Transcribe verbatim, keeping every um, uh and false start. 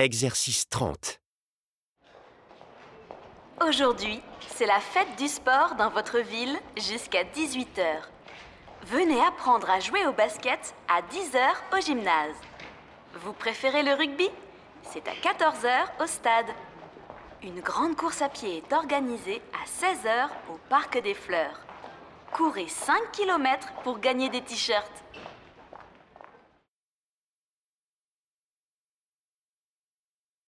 Exercice trente. Aujourd'hui, c'est la fête du sport dans votre ville jusqu'à dix-huit heures. Venez apprendre à jouer au basket à dix heures au gymnase. Vous préférez le rugby? C'est à quatorze heures au stade. Une grande course à pied est organisée à seize heures au Parc des Fleurs. Courez cinq kilomètres pour gagner des t-shirts.